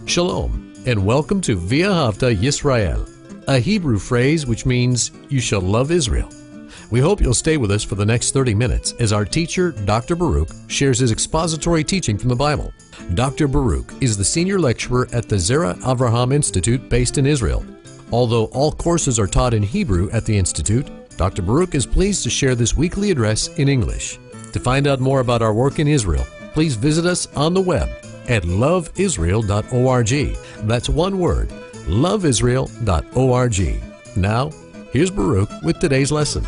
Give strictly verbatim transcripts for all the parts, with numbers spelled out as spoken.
Shalom, and welcome to V'ahavta Yisrael, a Hebrew phrase which means, you shall love Israel. We hope you'll stay with us for the next thirty minutes as our teacher, Doctor Baruch, shares his expository teaching from the Bible. Doctor Baruch is the senior lecturer at the Zera Avraham Institute based in Israel. Although all courses are taught in Hebrew at the Institute, Doctor Baruch is pleased to share this weekly address in English. To find out more about our work in Israel, please visit us on the web at love israel dot org. That's one word, love israel dot org. Now, here's Baruch with today's lesson.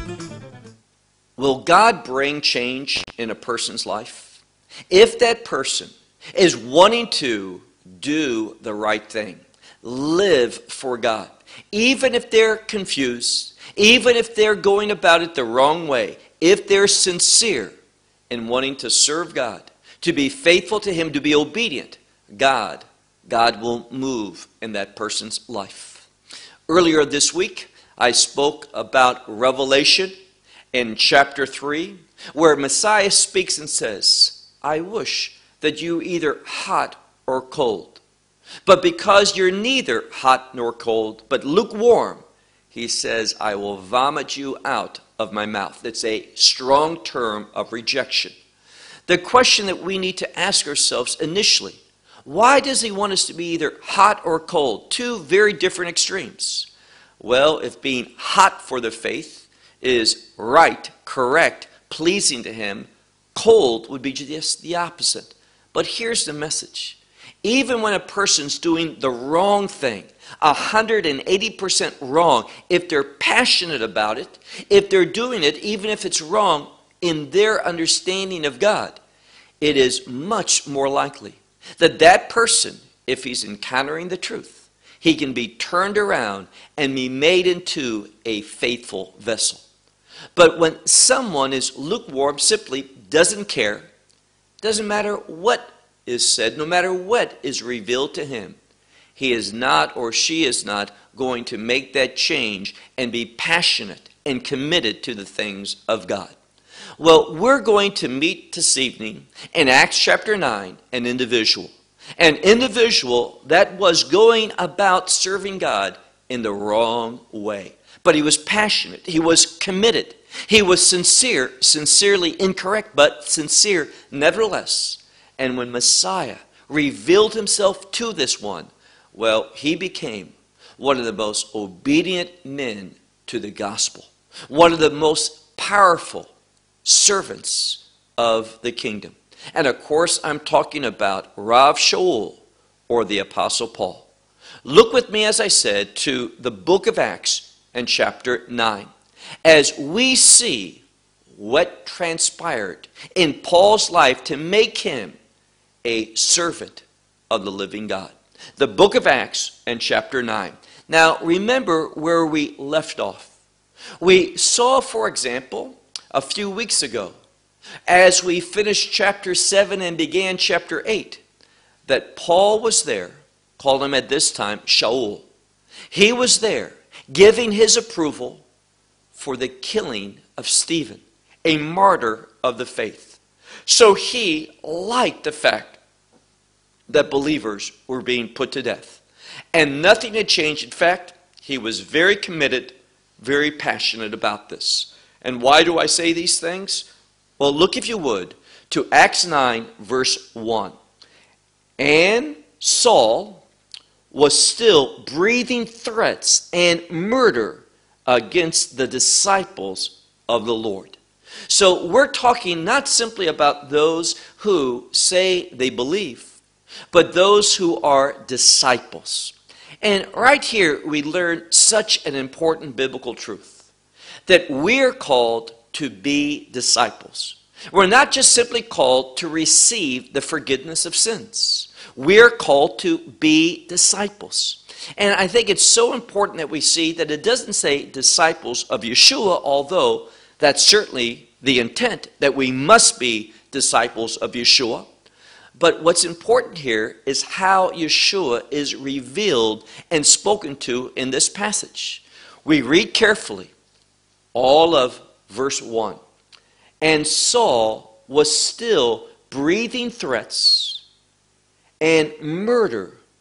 Will God bring change in a person's life? If that person is wanting to do the right thing, live for God, even if they're confused, even if they're going about it the wrong way, if they're sincere in wanting to serve God, to be faithful to Him, to be obedient, God, God will move in that person's life. Earlier this week, I spoke about Revelation in chapter three, where Messiah speaks and says, I wish that you either hot or cold. But because you're neither hot nor cold, but lukewarm, He says, I will vomit you out of my mouth. It's a strong term of rejection. The question that we need to ask ourselves initially, why does He want us to be either hot or cold? Two very different extremes. Well, if being hot for the faith is right, correct, pleasing to Him, cold would be just the opposite. But here's the message. Even when a person's doing the wrong thing, one hundred eighty percent wrong, if they're passionate about it, if they're doing it, even if it's wrong, in their understanding of God, it is much more likely that that person, if he's encountering the truth, he can be turned around and be made into a faithful vessel. But when someone is lukewarm, simply doesn't care, doesn't matter what is said, no matter what is revealed to him, he is not or she is not going to make that change and be passionate and committed to the things of God. Well, we're going to meet this evening in Acts chapter nine, an individual. An individual that was going about serving God in the wrong way. But he was passionate. He was committed. He was sincere, sincerely incorrect, but sincere nevertheless. And when Messiah revealed Himself to this one, well, he became one of the most obedient men to the gospel. One of the most powerful servants of the kingdom. And of course, I'm talking about Rav Shaul, or the Apostle Paul. Look with me, as I said, to the book of Acts and chapter nine, as we see what transpired in Paul's life to make him a servant of the living God. The book of Acts and chapter nine. Now, remember where we left off. We saw, for example, a few weeks ago, as we finished chapter seven and began chapter eight, that Paul was there, called him at this time Shaul. He was there giving his approval for the killing of Stephen, a martyr of the faith. So he liked the fact that believers were being put to death. And nothing had changed. In fact, he was very committed, very passionate about this. And why do I say these things? Well, look, if you would, to Acts nine, verse one. And Saul was still breathing threats and murder against the disciples of the Lord. So we're talking not simply about those who say they believe, but those who are disciples. And right here we learn such an important biblical truth, that we're called to be disciples. We're not just simply called to receive the forgiveness of sins. We're called to be disciples. And I think it's so important that we see that it doesn't say disciples of Yeshua, although that's certainly the intent, that we must be disciples of Yeshua. But what's important here is how Yeshua is revealed and spoken to in this passage. We read carefully all of verse one. And Saul was still breathing threats and murder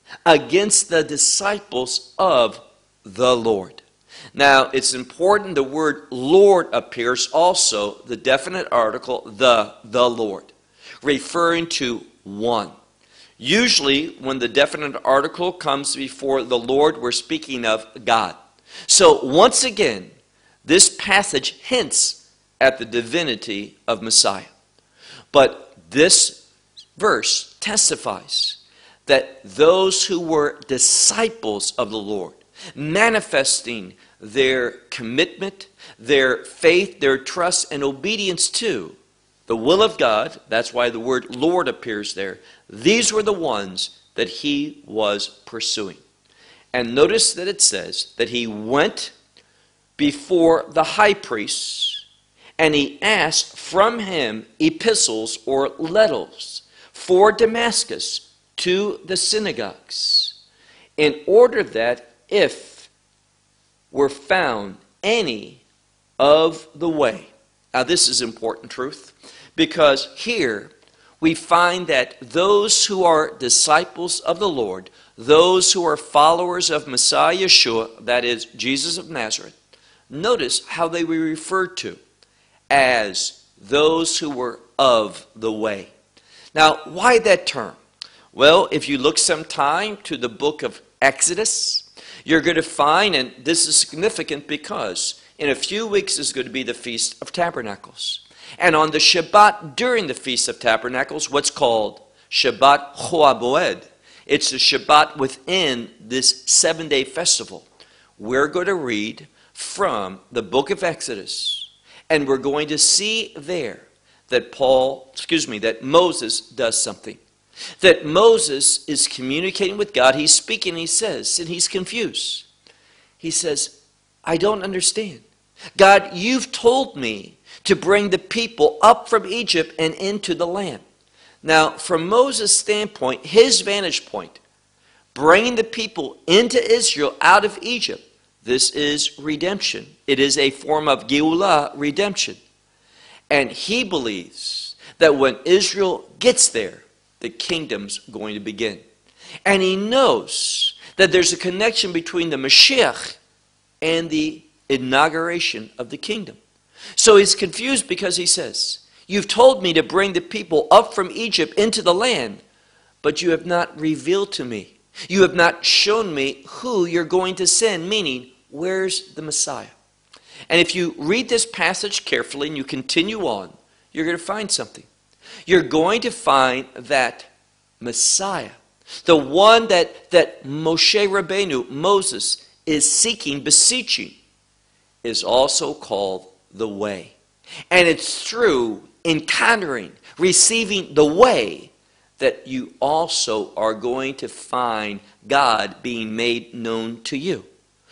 against the disciples of the Lord. Now, it's important the word Lord appears also, the definite article, the, the Lord, referring to one. Usually, when the definite article comes before the Lord, we're speaking of God. So, once again, this passage hints at the divinity of Messiah. But this verse testifies that those who were disciples of the Lord, manifesting their commitment, their faith, their trust, and obedience to the will of God, that's why the word Lord appears there, these were the ones that he was pursuing. And notice that it says that he went before the high priest and he asked from him epistles or letters for Damascus to the synagogues, in order that if were found any of the way. Now this is important truth, because here we find that those who are disciples of the Lord, those who are followers of Messiah Yeshua, that is Jesus of Nazareth, notice how they were referred to as those who were of the way. Now, why that term? Well, if you look sometime to the book of Exodus, you're going to find, and this is significant because in a few weeks is going to be the Feast of Tabernacles. And on the Shabbat during the Feast of Tabernacles, what's called Shabbat Choaboed, it's the Shabbat within this seven-day festival. We're going to read from the book of Exodus, and we're going to see there that Paul, excuse me, that Moses does something. That Moses is communicating with God. He's speaking, he says, and he's confused. He says, I don't understand. God, you've told me to bring the people up from Egypt and into the land. Now, from Moses' standpoint, his vantage point, bringing the people into Israel out of Egypt, this is redemption. It is a form of Geulah, redemption. And he believes that when Israel gets there, the kingdom's going to begin. And he knows that there's a connection between the Mashiach and the inauguration of the kingdom. So he's confused because he says, you've told me to bring the people up from Egypt into the land, but you have not revealed to me. You have not shown me who you're going to send, meaning, where's the Messiah? And if you read this passage carefully and you continue on, you're going to find something. You're going to find that Messiah, the one that, that Moshe Rabbeinu, Moses, is seeking, beseeching, is also called the way. And it's through encountering, receiving the way, that you also are going to find God being made known to you.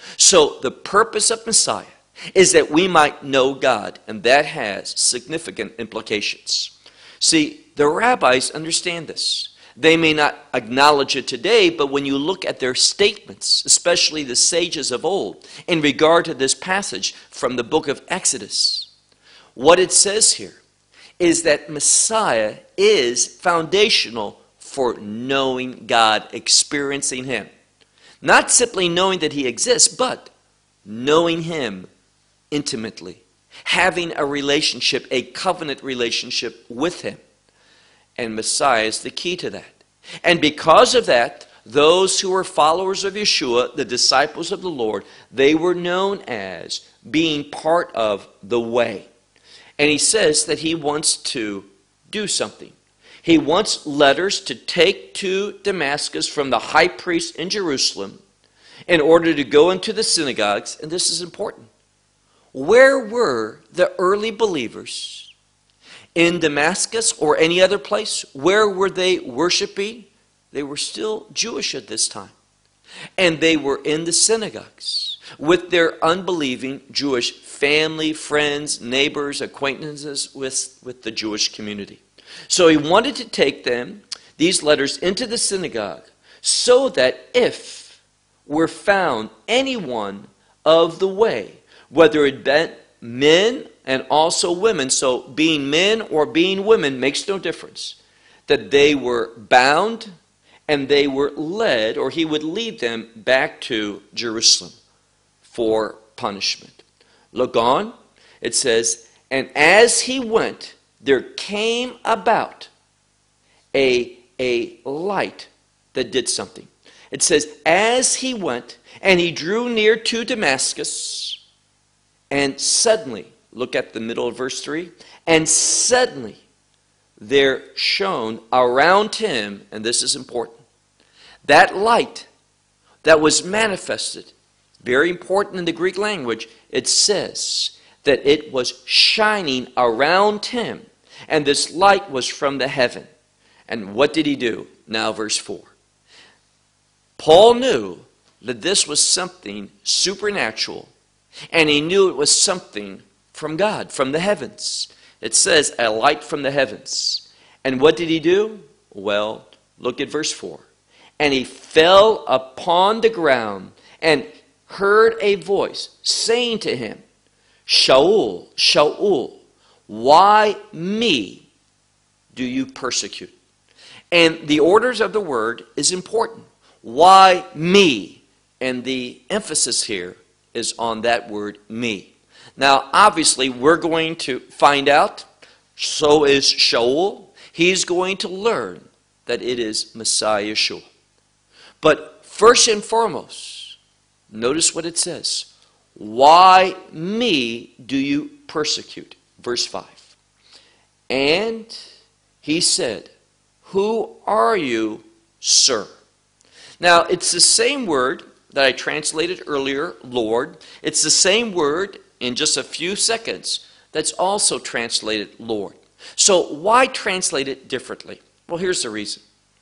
So the purpose of Messiah is that we might know God, and that has significant implications. See, the rabbis understand this. They may not acknowledge it today, but when you look at their statements, especially the sages of old, in regard to this passage from the book of Exodus, what it says here is that Messiah is foundational for knowing God, experiencing Him. Not simply knowing that He exists, but knowing Him intimately, having a relationship, a covenant relationship with Him. And Messiah is the key to that. And because of that, those who were followers of Yeshua, the disciples of the Lord, they were known as being part of the way. And he says that he wants to do something. He wants letters to take to Damascus from the high priest in Jerusalem in order to go into the synagogues. And this is important. Where were the early believers? In Damascus or any other place? Where were they worshiping? They were still Jewish at this time. And they were in the synagogues with their unbelieving Jewish family, friends, neighbors, acquaintances with, with the Jewish community. So he wanted to take them, these letters, into the synagogue so that if were found anyone of the way, whether it be men and also women, so being men or being women makes no difference, that they were bound and they were led, or he would lead them back to Jerusalem for punishment. Look on, it says, and as he went, there came about a, a light that did something. It says, as he went, and he drew near to Damascus, and suddenly, look at the middle of verse three, and suddenly there shone around him, and this is important, that light that was manifested, very important in the Greek language, it says that it was shining around him, and this light was from the heaven. And what did he do? Now verse four. Paul knew that this was something supernatural, and he knew it was something from God, from the heavens. It says a light from the heavens. And what did he do? Well, look at verse four. And he fell upon the ground and heard a voice saying to him, Shaul, Shaul, why me do you persecute? And the orders of the word is important. Why me? And the emphasis here is on that word me. Now, obviously, we're going to find out, so is Shaul. He's going to learn that it is Messiah Yeshua. But first and foremost, notice what it says. Why me do you persecute? Verse five. And he said, who are you, sir? Now, it's the same word that I translated earlier, Lord. It's the same word in just a few seconds that's also translated Lord. So why translate it differently? Well, here's the reason.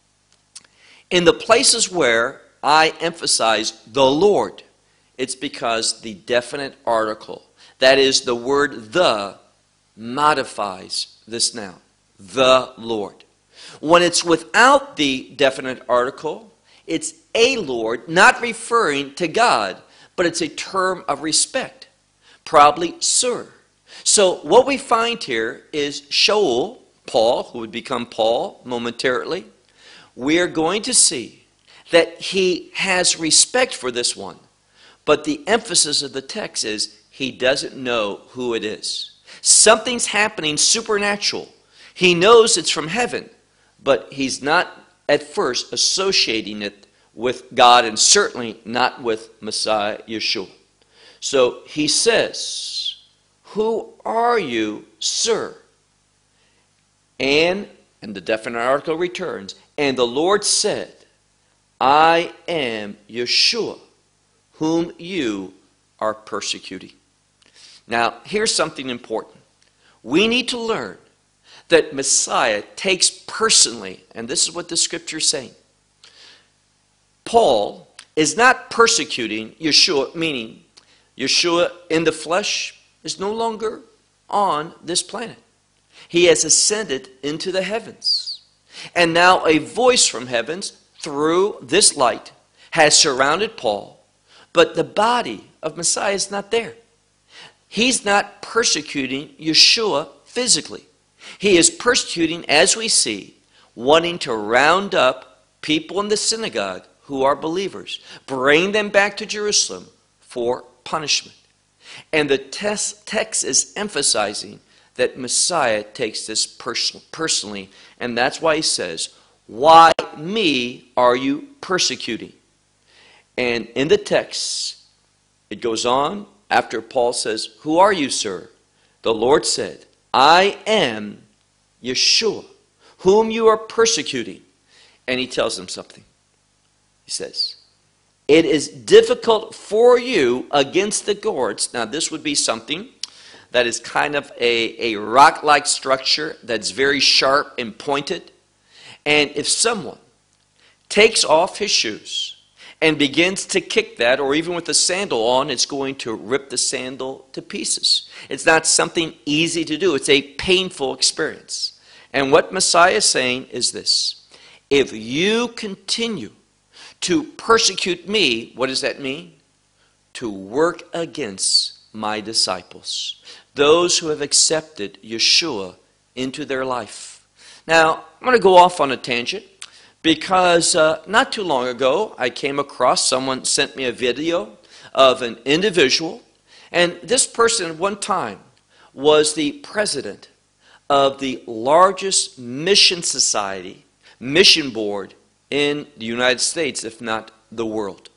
In the places where I emphasize the Lord, it's because the definite article, that is the word the, modifies this noun, the Lord. When it's without the definite article, it's a Lord, not referring to God, but it's a term of respect, probably sir. So what we find here is Shaul, Paul, who would become Paul momentarily. We are going to see that he has respect for this one, but the emphasis of the text is he doesn't know who it is. Something's happening supernatural. He knows it's from heaven, but he's not at first associating it with God, and certainly not with Messiah Yeshua. So he says, who are you, sir? And, and the definite article returns, and the Lord said, I am Yeshua, whom you are persecuting. Now, here's something important. We need to learn that Messiah takes personally, and this is what the scripture is saying. Paul is not persecuting Yeshua, meaning Yeshua in the flesh is no longer on this planet. He has ascended into the heavens. And now a voice from heavens through this light has surrounded Paul, but the body of Messiah is not there. He's not persecuting Yeshua physically. He is persecuting, as we see, wanting to round up people in the synagogue who are believers, bring them back to Jerusalem for punishment. And the text is emphasizing that Messiah takes this person, personally, and that's why he says, why me are you persecuting? And in the text, it goes on, after Paul says, who are you, sir? The Lord said, I am Yeshua, whom you are persecuting. And he tells them something. He says, it is difficult for you against the gourds. Now this would be something that is kind of a, a rock-like structure that's very sharp and pointed. And if someone takes off his shoes and begins to kick that, or even with the sandal on, it's going to rip the sandal to pieces. It's not something easy to do. It's a painful experience. And what Messiah is saying is this: if you continue to persecute me, what does that mean? To work against my disciples, those who have accepted Yeshua into their life. Now, I'm going to go off on a tangent, because uh, not too long ago I came across, someone sent me a video of an individual, and this person at one time was the president of the largest mission society, mission board in the United States, if not the world.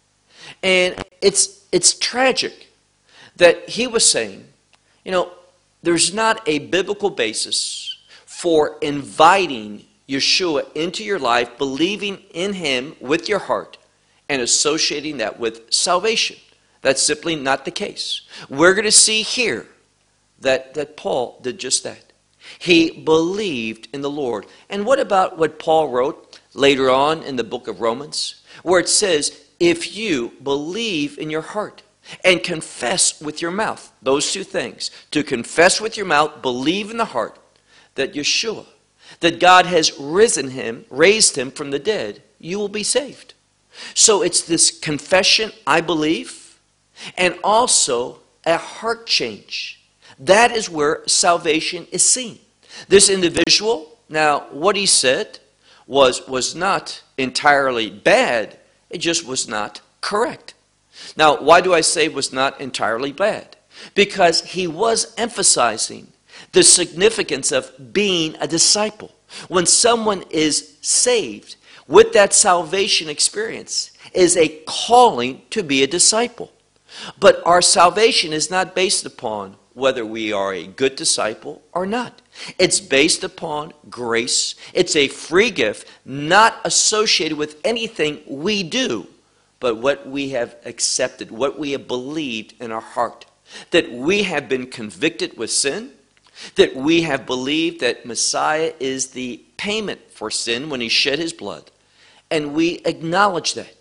And it's, it's tragic that he was saying, you know, there's not a biblical basis for inviting Yeshua into your life, believing in him with your heart, and associating that with salvation. That's simply not the case. We're going to see here that, that Paul did just that. He believed in the Lord. And what about what Paul wrote later on in the book of Romans, where it says, if you believe in your heart and confess with your mouth, those two things, to confess with your mouth, believe in the heart that Yeshua, that God has risen him, raised him from the dead, you will be saved. So it's this confession, I believe, and also a heart change. That is where salvation is seen. This individual, now what he said was, was not entirely bad, it just was not correct. Now, why do I say was not entirely bad? Because he was emphasizing the significance of being a disciple. When someone is saved, with that salvation experience is a calling to be a disciple. But our salvation is not based upon whether we are a good disciple or not. It's based upon grace. It's a free gift, not associated with anything we do, but what we have accepted, what we have believed in our heart. That we have been convicted with sin, that we have believed that Messiah is the payment for sin when he shed his blood, and we acknowledge that.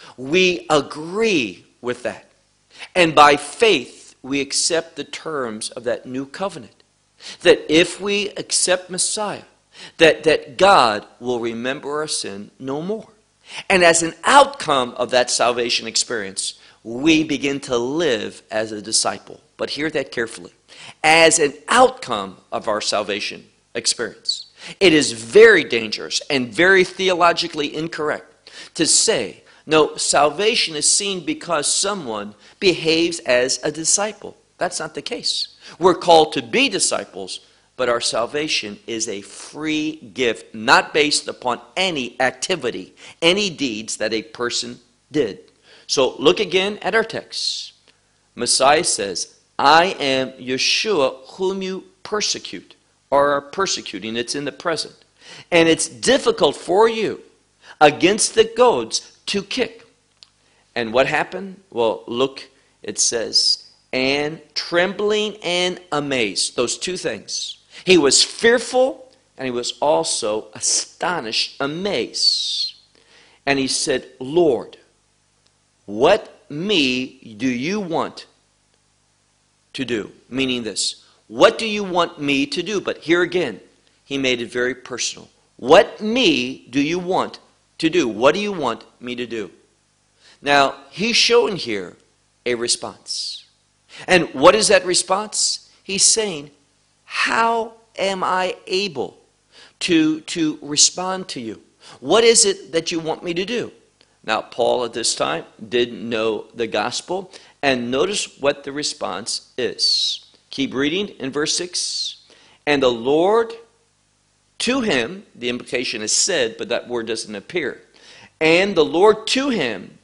We agree with that. And by faith, we accept the terms of that new covenant. That if we accept Messiah, that, that God will remember our sin no more. And as an outcome of that salvation experience, we begin to live as a disciple. But hear that carefully. As an outcome of our salvation experience, it is very dangerous and very theologically incorrect to say, no, salvation is seen because someone behaves as a disciple. That's not the case. We're called to be disciples, but our salvation is a free gift, not based upon any activity, any deeds that a person did. So look again at our text. Messiah says, I am Yeshua whom you persecute, or are persecuting. It's in the present. And it's difficult for you against the goads to kick. And what happened? Well, look, it says, and trembling and amazed. Those two things. He was fearful and he was also astonished, amazed. And he said, Lord, what me do you want to do? Meaning this, what do you want me to do? But here again, he made it very personal. What me do you want to do? What do you want me to do? Now, he's showing here a response. And what is that response? He's saying, how am I able to, to respond to you? What is it that you want me to do? Now, Paul at this time didn't know the gospel. And notice what the response is. Keep reading in verse six. And the Lord to him, the implication is said, but that word doesn't appear. And the Lord to him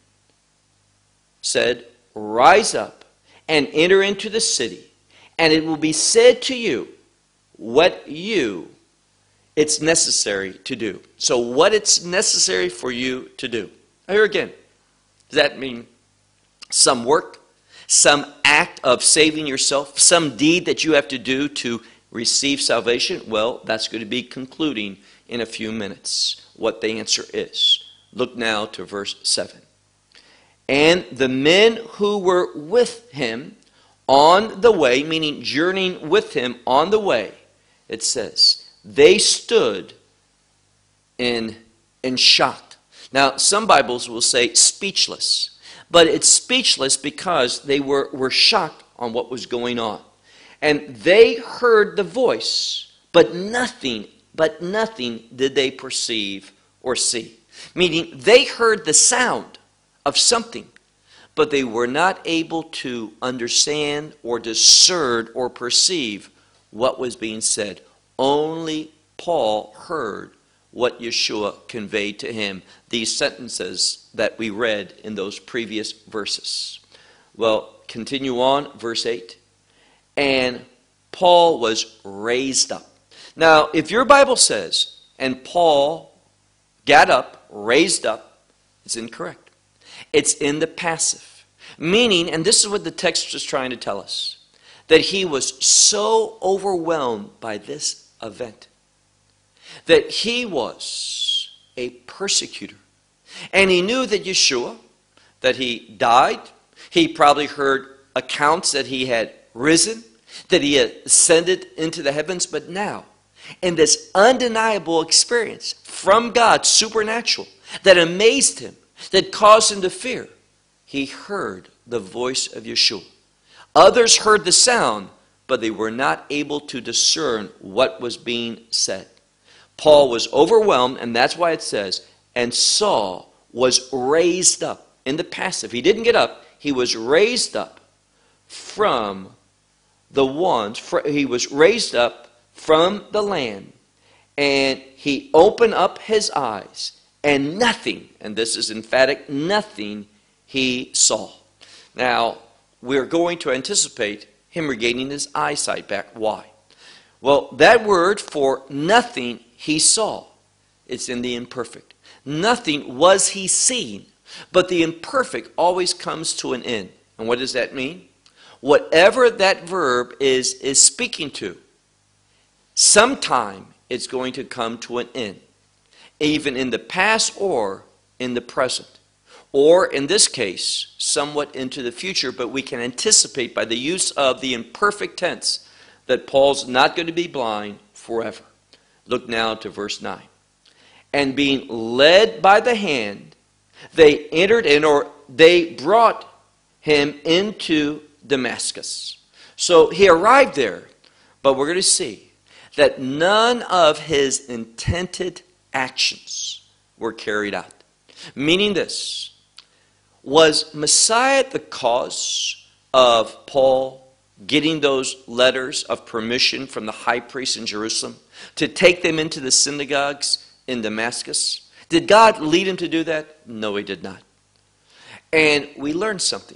said, rise up and enter into the city, and it will be said to you what you, it's necessary to do. So what it's necessary for you to do. Here again, does that mean some work, some act of saving yourself, some deed that you have to do to receive salvation? Well, that's going to be concluding in a few minutes what the answer is. Look now to verse seven. And the men who were with him on the way, meaning journeying with him on the way, it says, they stood in, in shock. Now, some Bibles will say speechless, but it's speechless because they were, were shocked on what was going on. And they heard the voice, but nothing, but nothing did they perceive or see. Meaning they heard the sound of something, but they were not able to understand or discern or perceive what was being said. Only Paul heard what Yeshua conveyed to him, these sentences that we read in those previous verses. Well, continue on, verse eight. And Paul was raised up. Now, if your Bible says, and Paul got up, raised up, it's incorrect. It's in the passive. Meaning, and this is what the text is trying to tell us, that he was so overwhelmed by this event that he was a persecutor. And he knew that Yeshua, that he died. He probably heard accounts that he had risen, that he had ascended into the heavens. But now, in this undeniable experience from God, supernatural, that amazed him, that caused him to fear, he heard the voice of Yeshua. Others heard the sound, but they were not able to discern what was being said. Paul was overwhelmed, and that's why it says, and Saul was raised up. In the passive, he didn't get up, he was raised up from the ones, he was raised up from the land, and he opened up his eyes, and nothing, and this is emphatic, nothing he saw. Now, we're going to anticipate him regaining his eyesight back. Why? Well, that word for nothing he saw, it's in the imperfect. Nothing was he seen, but the imperfect always comes to an end. And what does that mean? Whatever that verb is, is speaking to, sometime it's going to come to an end, even in the past or in the present. Or, in this case, somewhat into the future, but we can anticipate by the use of the imperfect tense that Paul's not going to be blind forever. Look now to verse nine. And being led by the hand, they entered in, or they brought him into Damascus. So he arrived there, but we're going to see that none of his intended actions were carried out. Meaning this, was Messiah the cause of Paul getting those letters of permission from the high priest in Jerusalem to take them into the synagogues in Damascus? Did God lead him to do that? No, he did not. And we learned something.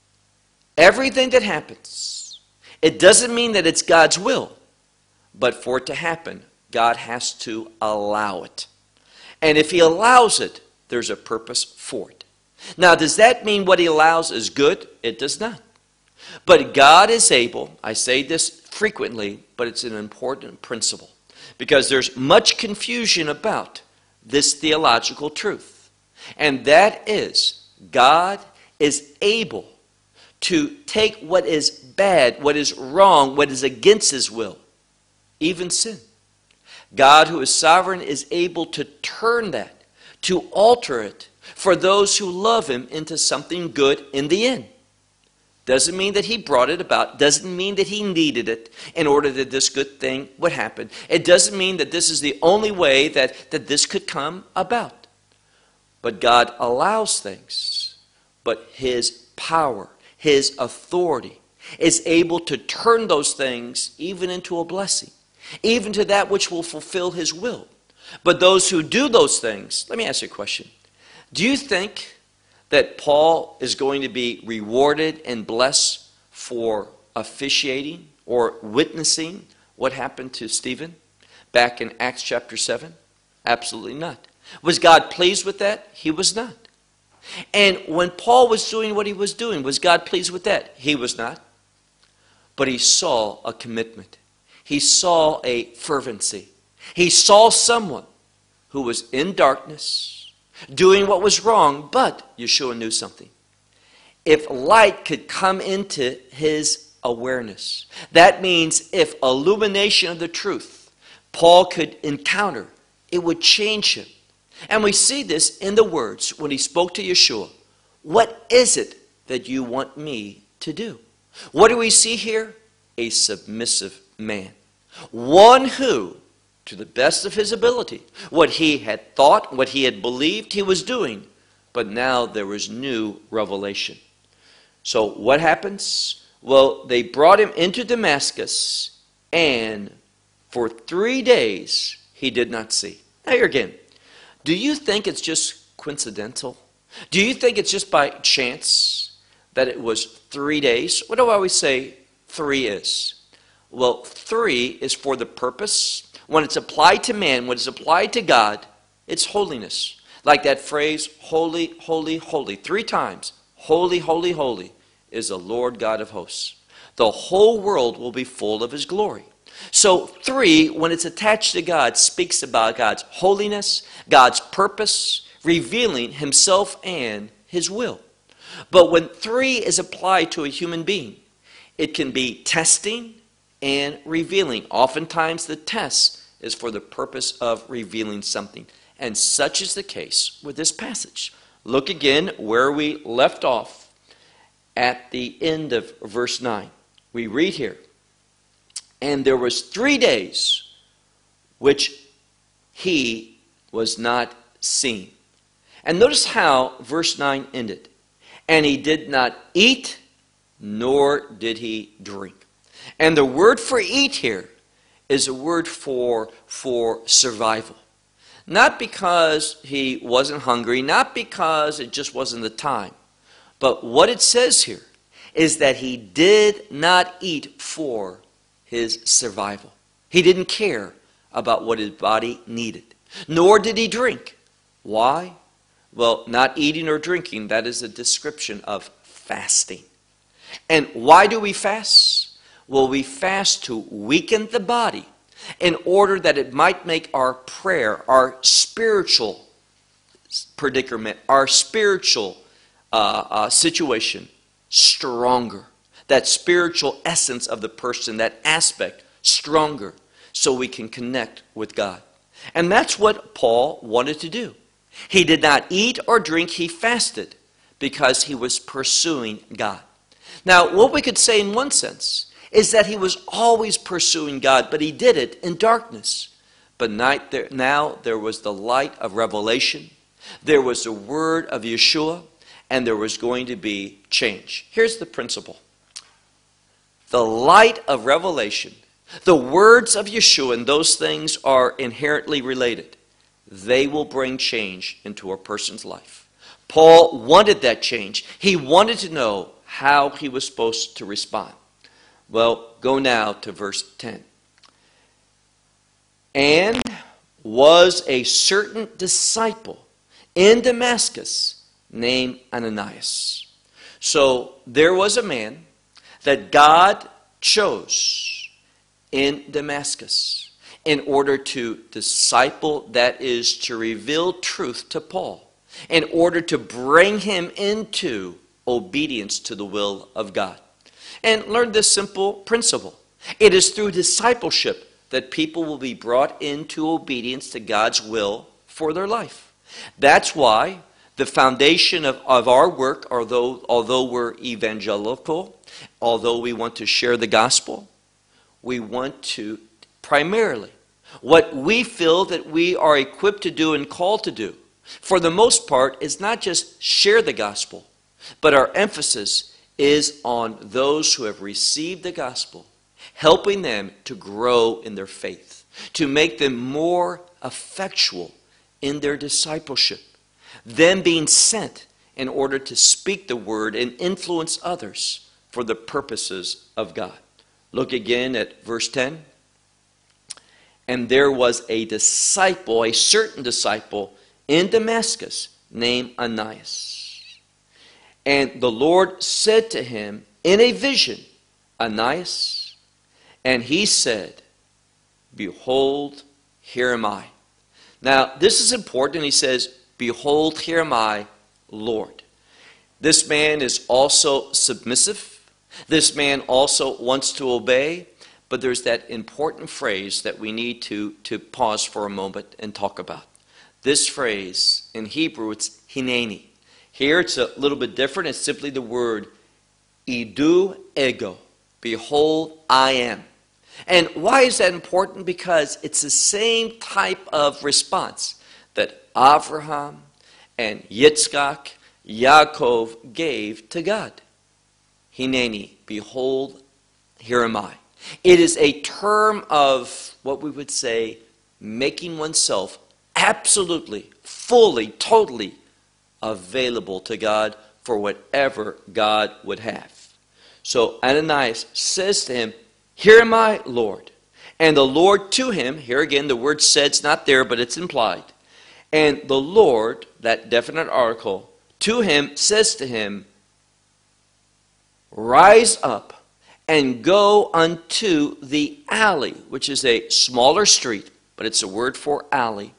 Everything that happens, it doesn't mean that it's God's will, but for it to happen, God has to allow it. And if he allows it, there's a purpose for it. Now, does that mean what he allows is good? It does not. But God is able, I say this frequently, but it's an important principle, because there's much confusion about this theological truth. And that is, God is able to take what is bad, what is wrong, what is against his will, even sin. God, who is sovereign, is able to turn that, to alter it, for those who love him, into something good in the end. Doesn't mean that he brought it about. Doesn't mean that he needed it in order that this good thing would happen. It doesn't mean that this is the only way that, that this could come about. But God allows things. But his power, his authority, is able to turn those things even into a blessing, even to that which will fulfill his will. But those who do those things, let me ask you a question. Do you think that Paul is going to be rewarded and blessed for officiating or witnessing what happened to Stephen back in Acts chapter seven? Absolutely not. Was God pleased with that? He was not. And when Paul was doing what he was doing, was God pleased with that? He was not. But he saw a commitment. He saw a fervency. He saw someone who was in darkness, doing what was wrong, but Yeshua knew something. If light could come into his awareness, that means if illumination of the truth Paul could encounter, it would change him. And we see this in the words when he spoke to Yeshua. What is it that you want me to do? What do we see here? A submissive man. One who to the best of his ability. What he had thought, what he had believed he was doing, but now there was new revelation. So what happens? Well, they brought him into Damascus, and for three days he did not see. Now here again, do you think it's just coincidental? Do you think it's just by chance that it was three days? What do I always say three is? Well, three is for the purpose. When it's applied to man, when it's applied to God, it's holiness. Like that phrase, holy, holy, holy. Three times, holy, holy, holy is the Lord God of hosts. The whole world will be full of his glory. So three, when it's attached to God, speaks about God's holiness, God's purpose, revealing himself and his will. But when three is applied to a human being, it can be testing and revealing. Oftentimes the test is for the purpose of revealing something. And such is the case with this passage. Look again where we left off at the end of verse nine. We read here, and there was three days which he was not seen. And notice how verse nine ended. And he did not eat, nor did he drink. And the word for eat here is a word for, for survival. Not because he wasn't hungry, not because it just wasn't the time. But what it says here is that he did not eat for his survival. He didn't care about what his body needed. Nor did he drink. Why? Well, not eating or drinking, that is a description of fasting. And why do we fast? Well, we fast to weaken the body in order that it might make our prayer, our spiritual predicament, our spiritual uh, uh, situation stronger. That spiritual essence of the person, that aspect, stronger, so we can connect with God. And that's what Paul wanted to do. He did not eat or drink, he fasted because he was pursuing God. Now, what we could say in one sense is that he was always pursuing God, but he did it in darkness. But now there was the light of revelation, there was the word of Yeshua, and there was going to be change. Here's the principle. The light of revelation, the words of Yeshua, and those things are inherently related. They will bring change into a person's life. Paul wanted that change. He wanted to know how he was supposed to respond. Well, go now to verse ten. And was a certain disciple in Damascus named Ananias. So there was a man that God chose in Damascus in order to disciple, that is, to reveal truth to Paul, in order to bring him into obedience to the will of God. And learn this simple principle. It is through discipleship that people will be brought into obedience to God's will for their life. That's why the foundation of, of our work, although, although we're evangelical, although we want to share the gospel, we want to primarily, what we feel that we are equipped to do and called to do, for the most part, is not just share the gospel, but our emphasis is on those who have received the gospel, helping them to grow in their faith, to make them more effectual in their discipleship, them being sent in order to speak the word and influence others for the purposes of God. Look again at verse ten. And there was a disciple, a certain disciple in Damascus named Ananias. And the Lord said to him in a vision, Ananias, and he said, behold, here am I. Now, this is important. He says, behold, here am I, Lord. This man is also submissive. This man also wants to obey. But there's that important phrase that we need to, to pause for a moment and talk about. This phrase, in Hebrew, it's hineni. Here it's a little bit different. It's simply the word idu ego. Behold, I am. And why is that important? Because it's the same type of response that Abraham and Yitzchak, Yaakov gave to God. Hineni, behold, here am I. It is a term of what we would say making oneself absolutely, fully, totally available to God for whatever God would have. So Ananias says to him, here am I, Lord. And the Lord to him, here again the word said's not there, but it's implied. And the Lord, that definite article, to him says to him, rise up and go unto the alley, which is a smaller street, but it's a word for alley.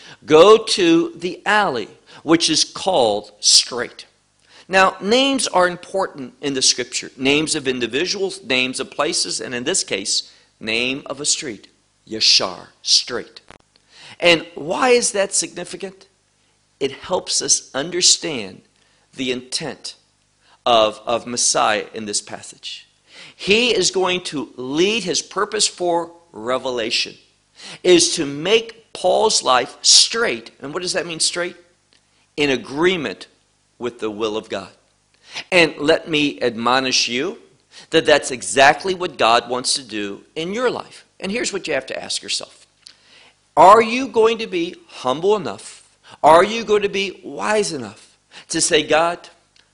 Go to the alley, which is called Straight. Now, names are important in the Scripture. Names of individuals, names of places, and in this case, name of a street. Yashar, straight. And why is that significant? It helps us understand the intent of, of Messiah in this passage. He is going to lead his purpose for revelation, is to make Paul's life straight. And what does that mean, straight? In agreement with the will of God. And let me admonish you that that's exactly what God wants to do in your life. And here's what you have to ask yourself. Are you going to be humble enough? Are you going to be wise enough to say, God,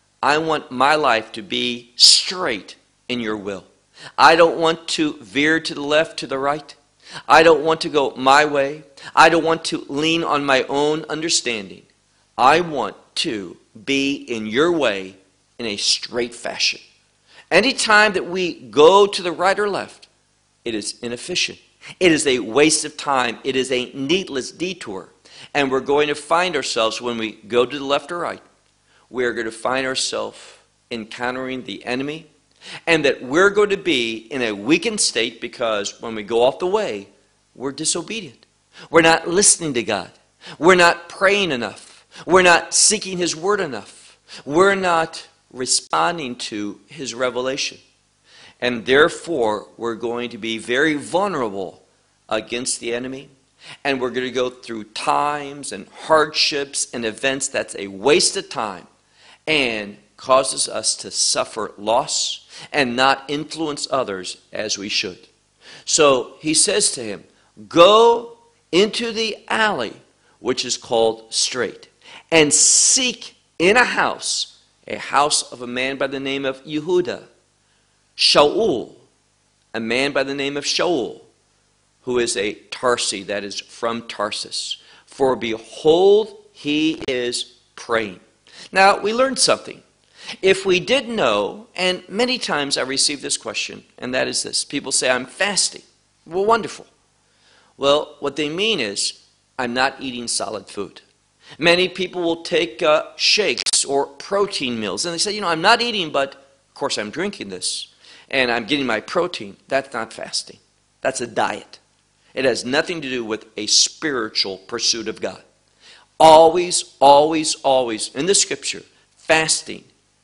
I want my life to be straight in your will. I don't want to veer to the left, to the right. I don't want to go my way. I don't want to lean on my own understanding. I want to be in your way in a straight fashion. Anytime that we go to the right or left, it is inefficient. It is a waste of time. It is a needless detour. And we're going to find ourselves, when we go to the left or right, we're going to find ourselves encountering the enemy, and that we're going to be in a weakened state because when we go off the way, we're disobedient. We're not listening to God. We're not praying enough. We're not seeking his word enough. We're not responding to his revelation. And therefore, we're going to be very vulnerable against the enemy. And we're going to go through times and hardships and events that's a waste of time and causes us to suffer loss and not influence others as we should. So he says to him, go into the alley, which is called Straight, and seek in a house, a house of a man by the name of Yehuda, Shaul, a man by the name of Shaul, who is a Tarsi, that is from Tarsus. For behold, he is praying. Now, we learned something. If we did know, and many times I receive this question, and that is this. People say, I'm fasting. Well, wonderful. Well, what they mean is, I'm not eating solid food. Many people will take uh, shakes or protein meals, and they say, you know, I'm not eating, but of course I'm drinking this, and I'm getting my protein. That's not fasting. That's a diet. It has nothing to do with a spiritual pursuit of God. Always, always, always, in the Scripture, fasting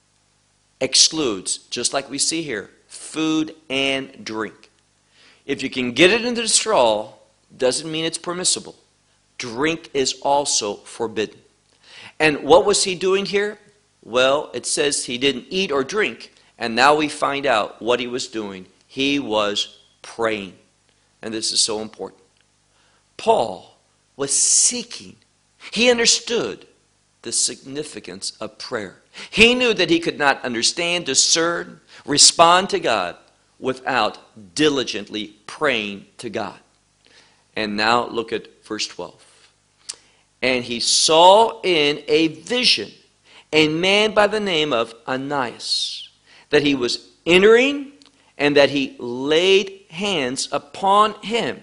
excludes, just like we see here, food and drink. If you can get it into the straw, doesn't mean it's permissible. Drink is also forbidden. And what was he doing here? Well, it says he didn't eat or drink, and now we find out what he was doing. He was praying. And this is so important. Paul was seeking. He understood the significance of prayer. He knew that he could not understand, discern, respond to God without diligently praying to God. And now look at verse twelve. And he saw in a vision a man by the name of Ananias, that he was entering and that he laid hands upon him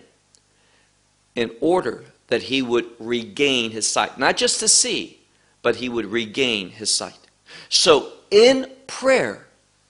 in order that he would regain his sight. Not just to see, but he would regain his sight. So in prayer,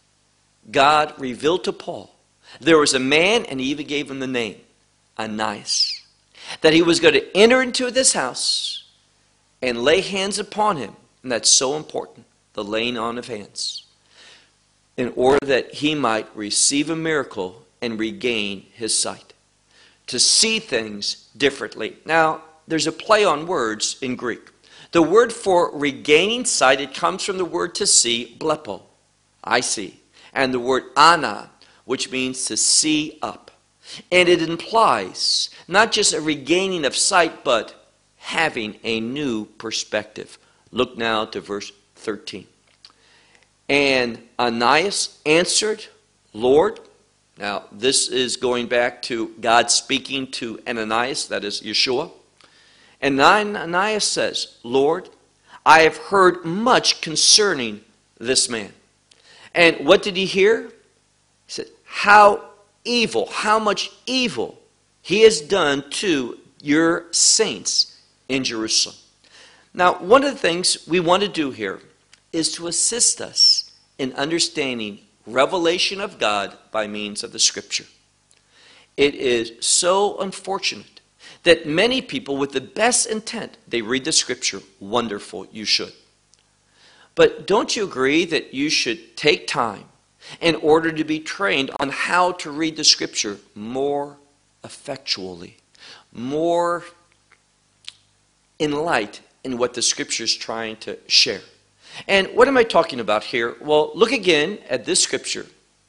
God revealed to Paul there was a man, and he even gave him the name, Ananias, that he was going to enter into this house and lay hands upon him. And that's so important, the laying on of hands, in order that he might receive a miracle and regain his sight. To see things differently. Now, there's a play on words in Greek. The word for regaining sight, it comes from the word to see, blepo, I see. And the word ana, which means to see up. And it implies not just a regaining of sight, but having a new perspective. Look now to verse thirteen. And Ananias answered, Lord. Now, this is going back to God speaking to Ananias, that is Yeshua. And Ananias says, Lord, I have heard much concerning this man. And what did he hear? He said, how evil, how much evil he has done to your saints in Jerusalem. Now, one of the things we want to do here is to assist us in understanding revelation of God by means of the Scripture. It is so unfortunate that many people with the best intent, they read the Scripture. Wonderful, you should. But don't you agree that you should take time in order to be trained on how to read the Scripture more effectually, more in light in what the Scripture is trying to share? And what am I talking about here? Well, look again at this Scripture.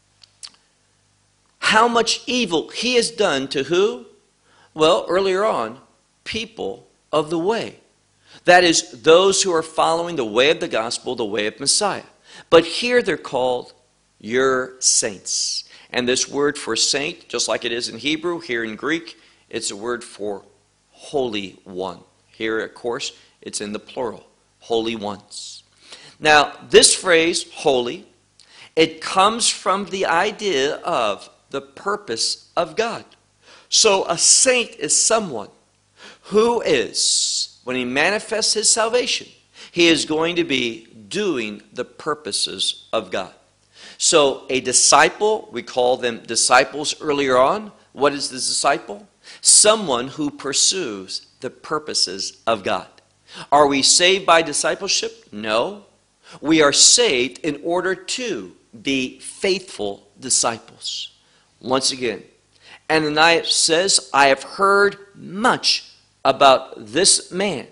How much evil he has done to who? Well, earlier on, people of the way. That is, those who are following the way of the gospel, the way of Messiah. But here they're called your saints. And this word for saint, just like it is in Hebrew, here in Greek, it's a word for holy one. Here, of course, it's in the plural, holy ones. Now, this phrase, holy, it comes from the idea of the purpose of God. So a saint is someone who is, when he manifests his salvation, he is going to be doing the purposes of God. So a disciple, we call them disciples earlier on. What is the disciple? Someone who pursues the purposes of God. Are we saved by discipleship? No. We are saved in order to be faithful disciples. Once again, Ananias says, I have heard much about this man,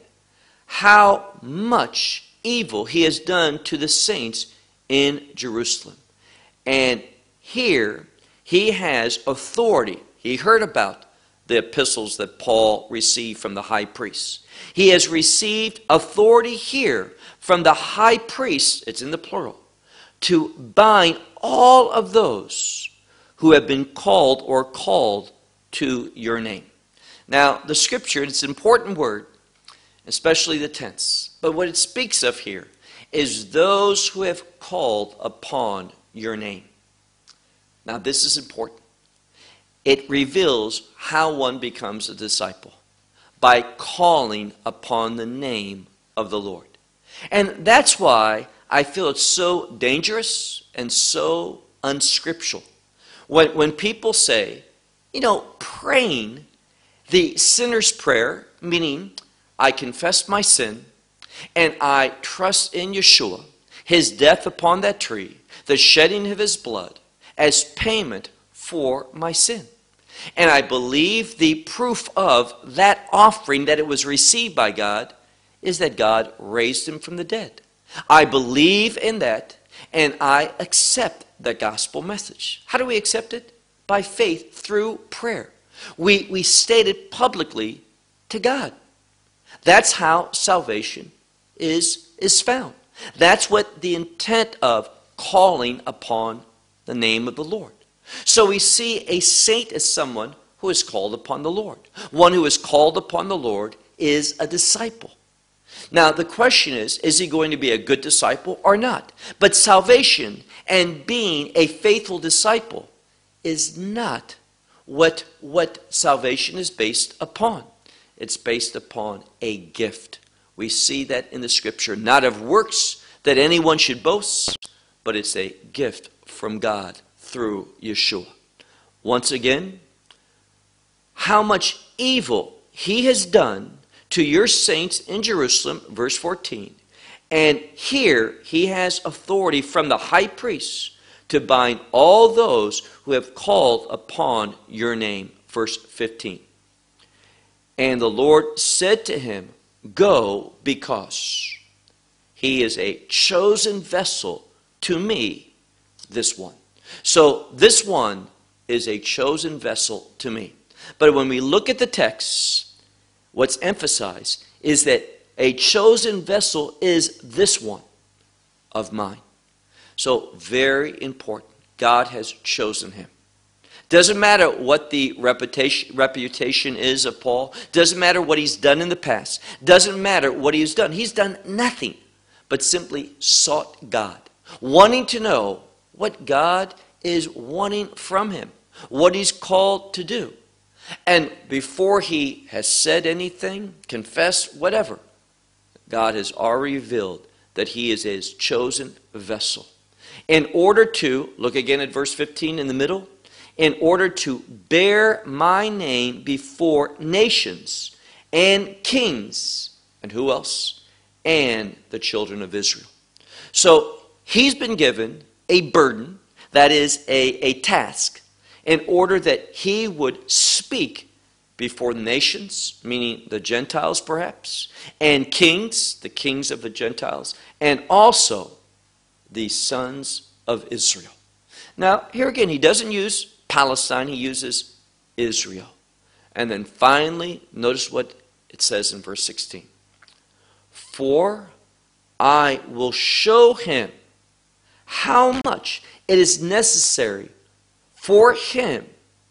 how much evil he has done to the saints in Jerusalem. And here he has authority. He heard about the epistles that Paul received from the high priest. He has received authority here from the high priest, it's in the plural, to bind all of those who have been called or called to your name. Now, the scripture, it's an important word, especially the tense. But what it speaks of here is those who have called upon your name. Now, this is important. It reveals how one becomes a disciple by calling upon the name of the Lord. And that's why I feel it's so dangerous and so unscriptural. When, when people say, you know, praying the sinner's prayer, meaning I confess my sin and I trust in Yeshua, his death upon that tree, the shedding of his blood as payment for my sin. And I believe the proof of that offering that it was received by God is that God raised him from the dead. I believe in that and I accept the gospel message. How do we accept it? By faith through prayer. We, we state it publicly to God. That's how salvation is, is found. That's what the intent of calling upon the name of the Lord. So we see a saint as someone who is called upon the Lord. One who is called upon the Lord is a disciple. Now the question is, is he going to be a good disciple or not? But salvation and being a faithful disciple is not what, what salvation is based upon. It's based upon a gift. We see that in the scripture, not of works that anyone should boast, but it's a gift from God through Yeshua. Once again, how much evil he has done to your saints in Jerusalem, verse fourteen. And here he has authority from the high priest to bind all those who have called upon your name. Verse fifteen. And the Lord said to him, go, because he is a chosen vessel to me, this one. So this one is a chosen vessel to me. But when we look at the text, what's emphasized is that a chosen vessel is this one of mine. So very important. God has chosen him. Doesn't matter what the reputation, reputation is of Paul. Doesn't matter what he's done in the past. Doesn't matter what he's done. He's done nothing but simply sought God, wanting to know what God is wanting from him, what he's called to do. And before he has said anything, confessed, whatever, God has already revealed that he is his chosen vessel. In order to, look again at verse fifteen in the middle, in order to bear my name before nations and kings, and who else? And the children of Israel. So he's been given a burden, that is a, a task, in order that he would speak before the nations, meaning the Gentiles perhaps, and kings, the kings of the Gentiles, and also the sons of Israel. Now, here again, he doesn't use Palestine, he uses Israel. And then finally, notice what it says in verse sixteen. For I will show him how much it is necessary for him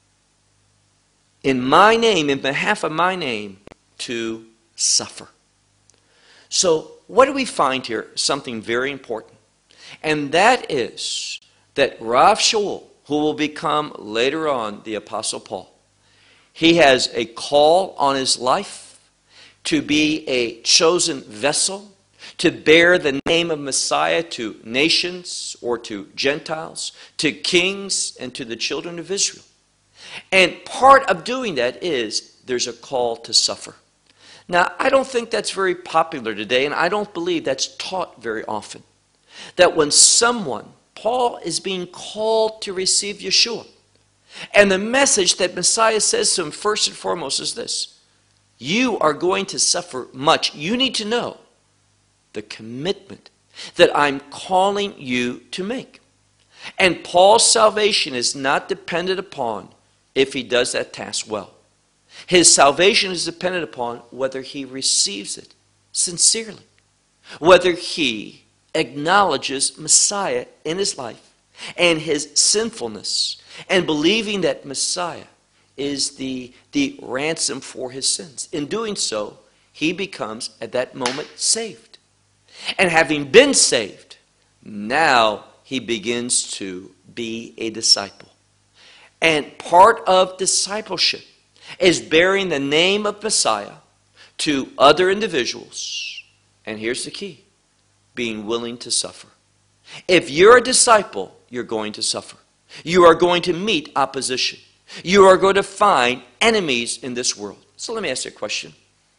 in my name, in behalf of my name, to suffer. So what do we find here? Something very important. And that is that Rav Shaul, who will become later on the Apostle Paul, he has a call on his life to be a chosen vessel, to bear the name of Messiah to nations or to Gentiles, to kings and to the children of Israel. And part of doing that is there's a call to suffer. Now, I don't think that's very popular today, and I don't believe that's taught very often. That when someone, Paul is being called to receive Yeshua, and the message that Messiah says to him first and foremost is this: you are going to suffer much. You need to know the commitment that I'm calling you to make. And Paul's salvation is not dependent upon if he does that task well. His salvation is dependent upon whether he receives it sincerely, whether he acknowledges Messiah in his life and his sinfulness, and believing that Messiah is the, the ransom for his sins. In doing so, he becomes at that moment saved. And having been saved, now he begins to be a disciple. And part of discipleship is bearing the name of Messiah to other individuals. And here's the key: being willing to suffer. If you're a disciple, you're going to suffer. You are going to meet opposition. You are going to find enemies in this world. So let me ask you a question.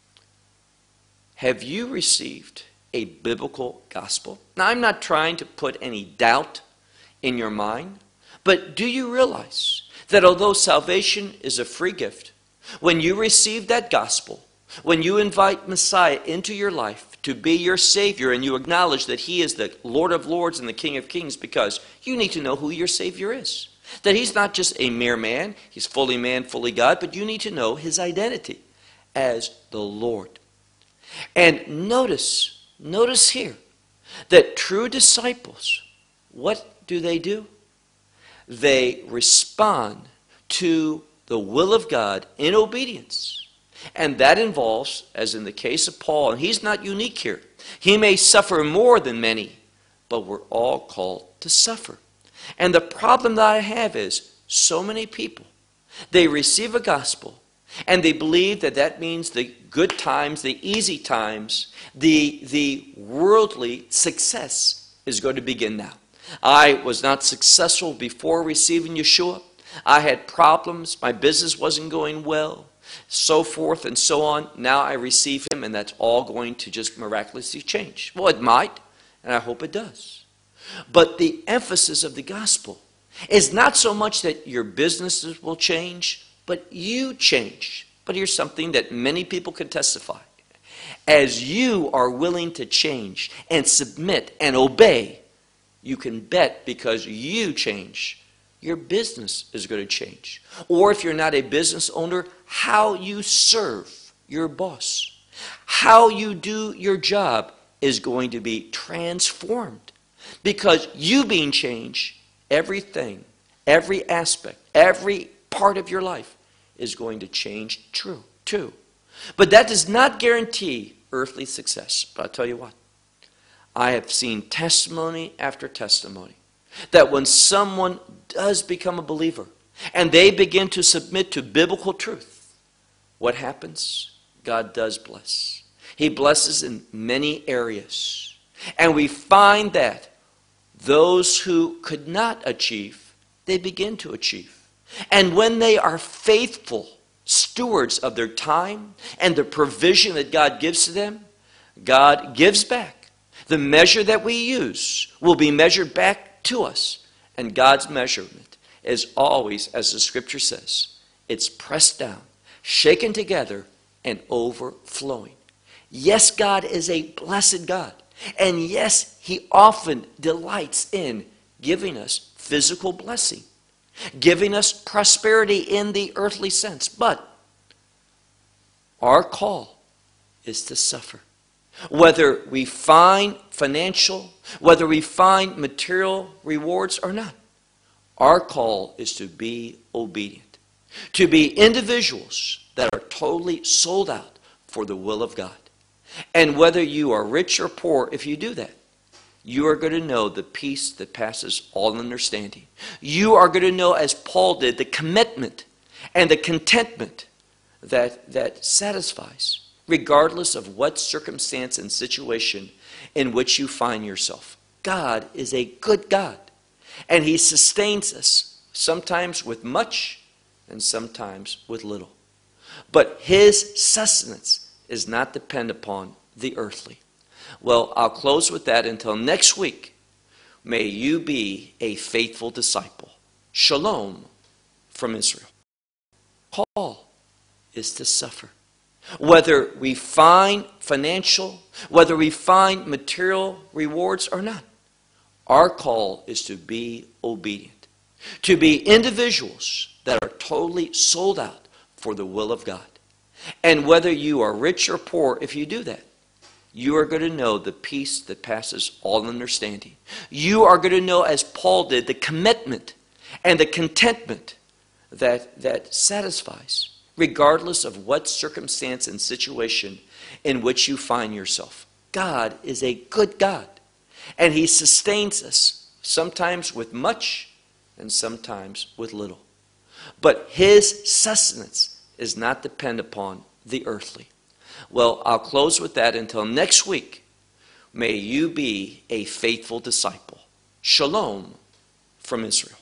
Have you received a biblical gospel? Now, I'm not trying to put any doubt in your mind, but do you realize that although salvation is a free gift, when you receive that gospel, when you invite Messiah into your life to be your Savior, and you acknowledge that He is the Lord of Lords and the King of Kings, because you need to know who your Savior is. That He's not just a mere man, He's fully man, fully God, but you need to know His identity as the Lord. And notice, notice here, that true disciples, what do they do? They respond to the will of God in obedience. And that involves, as in the case of Paul, and he's not unique here. He may suffer more than many, but we're all called to suffer. And the problem that I have is so many people, they receive a gospel and they believe that that means the good times, the easy times, the, the worldly success is going to begin now. I was not successful before receiving Yeshua. I had problems. My business wasn't going well, so forth and so on. Now I receive Him, and that's all going to just miraculously change. Well, it might, and I hope it does. But the emphasis of the gospel is not so much that your businesses will change, but you change. But here's something that many people can testify. As you are willing to change and submit and obey, you can bet because you change, your business is going to change. Or if you're not a business owner, how you serve your boss, how you do your job is going to be transformed. Because you being changed, everything, every aspect, every part of your life is going to change true, too. But that does not guarantee earthly success. But I'll tell you what, I have seen testimony after testimony that when someone does become a believer and they begin to submit to biblical truth, what happens? God does bless. He blesses in many areas. And we find that those who could not achieve, they begin to achieve. And when they are faithful stewards of their time and the provision that God gives to them, God gives back. The measure that we use will be measured back to us. And God's measurement is always, as the scripture says, it's pressed down, shaken together, and overflowing. Yes, God is a blessed God. And yes, He often delights in giving us physical blessing, giving us prosperity in the earthly sense. But our call is to suffer. Whether we find financial, whether we find material rewards or not, our call is to be obedient, to be individuals that are totally sold out for the will of God. And whether you are rich or poor, if you do that, you are going to know the peace that passes all understanding. You are going to know, as Paul did, the commitment and the contentment that, that satisfies, regardless of what circumstance and situation in which you find yourself. God is a good God, and He sustains us, sometimes with much and sometimes with little. But His sustenance is not dependent upon the earthly. Well, I'll close with that until next week. May you be a faithful disciple. Shalom from Israel. Call is to suffer. Whether we find financial, whether we find material rewards or not, our call is to be obedient, to be individuals that are totally sold out for the will of God. And whether you are rich or poor, if you do that, you are going to know the peace that passes all understanding. You are going to know, as Paul did, the commitment and the contentment that, that satisfies, regardless of what circumstance and situation in which you find yourself. God is a good God, and He sustains us, sometimes with much and sometimes with little. But His sustenance is not dependent upon the earthly. Well, I'll close with that until next week. May you be a faithful disciple. Shalom from Israel.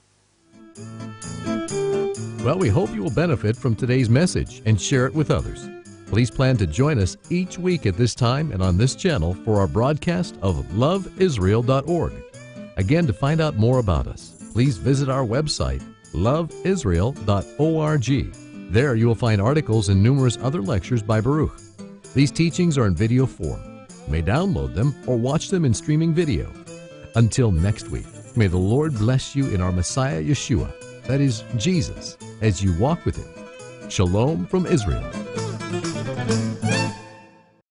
Well, we hope you will benefit from today's message and share it with others. Please plan to join us each week at this time and on this channel for our broadcast of love israel dot org. Again, to find out more about us, please visit our website, love israel dot org. There you will find articles and numerous other lectures by Baruch. These teachings are in video form. You may download them or watch them in streaming video. Until next week, may the Lord bless you in our Messiah Yeshua, that is Jesus, as you walk with Him. Shalom from Israel.